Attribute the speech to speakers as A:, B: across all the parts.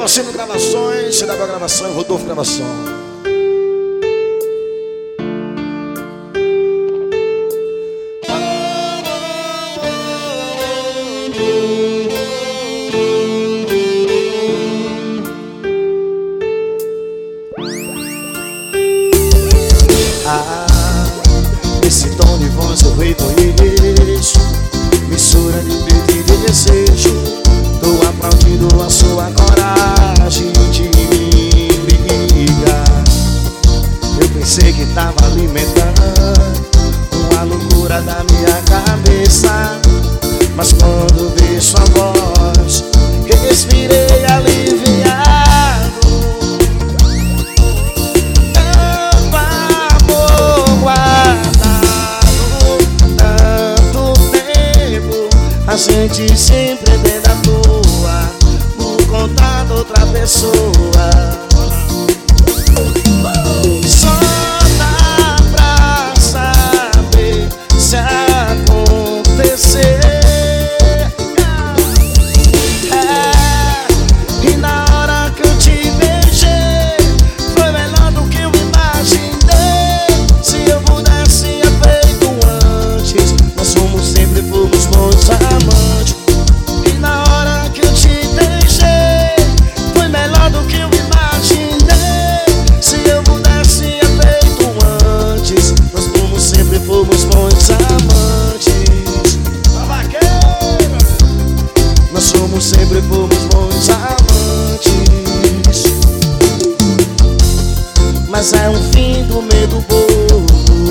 A: Patrocínio Gravações, CW Gravação e Rodolfo Gravação.
B: Esse tom de voz eu reconheço, mistura de medo e desejo. Tô aplaudindo a sua coragem de me ligar. Eu pensei que tava alimentando uma loucura da minha cabeça, mas quando vi sua voz, respirei aliviado. Tanto amor guardado, tanto tempo, a gente sempre dentro da toa, por conta de outra pessoa. Só dá pra saber se acontecer. E na hora que eu te beijei, foi melhor do que eu imaginei. Se eu pudesse ter feito antes, nós fomos sempre fomos bons amantes. E na hora que eu te beijei, foi melhor do que eu imaginei. Se eu pudesse ter feito antes, nós fomos sempre fomos bons amantes. Nós somos sempre fomos bons amantes. Mas é um fim do medo bobo.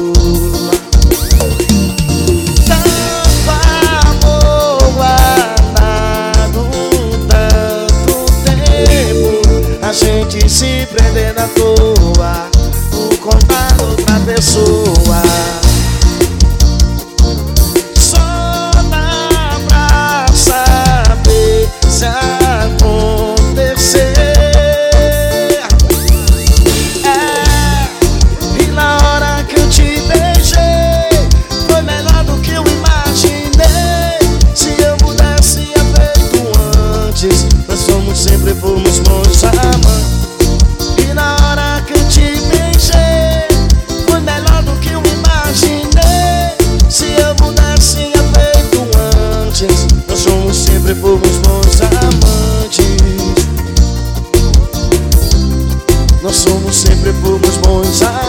B: Tanto amor guardado, tanto tempo, a gente se prendendo à toa, por conta de outra pessoa. Só dá pra saber se acontecer. E na hora que eu te beijei, foi melhor do que eu imaginei. Se eu pudesse ter feito antes, nós fomos sempre fomos bons amantes. E na hora que eu te beijei, foi melhor do que eu imaginei. Se eu pudesse ter feito antes, nós somos sempre fomos bons amantes. Nós somos sempre fomos bons amantes.